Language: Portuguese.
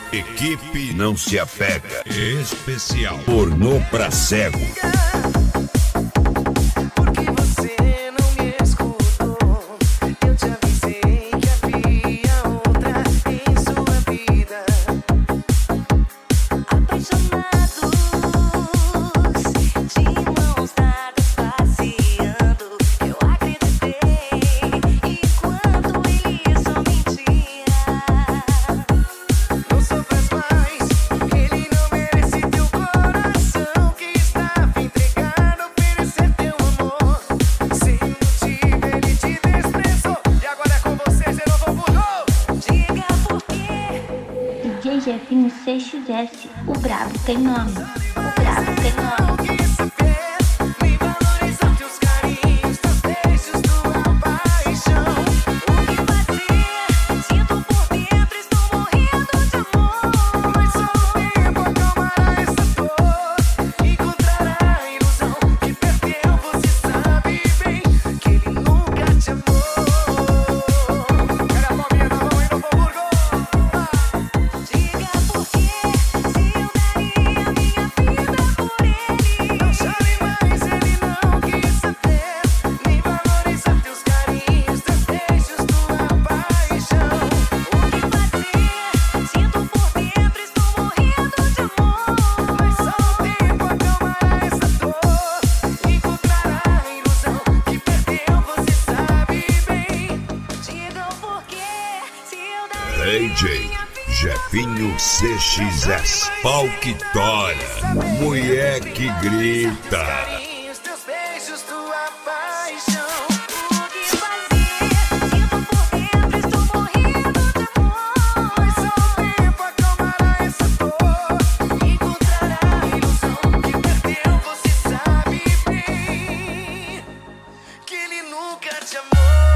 Equipe não se apega. Especial. Pornô pra cego. DJ Jefinho CXS, o brabo tem nome, o brabo tem nome. DJ Jefinho CXS. Pau que tora, mulher que grita. Que ele nunca te amou.